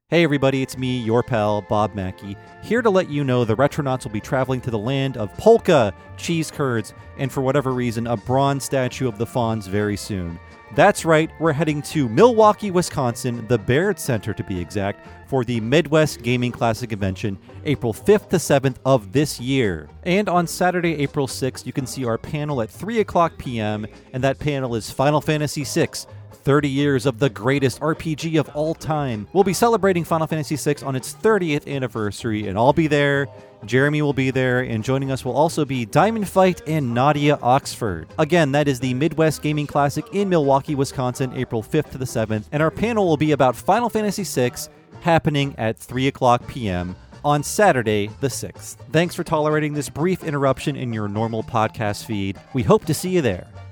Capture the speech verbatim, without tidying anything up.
Hey everybody, it's me, your pal, Bob Mackey, here to let you know the Retronauts will be traveling to the land of polka, cheese curds, and for whatever reason, a bronze statue of the Fonz very soon. That's right, we're heading to Milwaukee, Wisconsin, the Baird Center to be exact, for the Midwest Gaming Classic Convention, April fifth to seventh of this year. And on Saturday, April sixth, you can see our panel at three o'clock p.m., and that panel is Final Fantasy six, thirty years of the greatest R P G of all time. We'll be celebrating Final Fantasy six on its thirtieth anniversary, and I'll be there, Jeremy will be there, and joining us will also be Diamond Fight and Nadia Oxford. Again, that is the Midwest Gaming Classic in Milwaukee, Wisconsin, April fifth to the seventh, and our panel will be about Final Fantasy six, happening at three o'clock p.m. on Saturday the sixth. Thanks for tolerating this brief interruption in your normal podcast feed. We hope to see you there.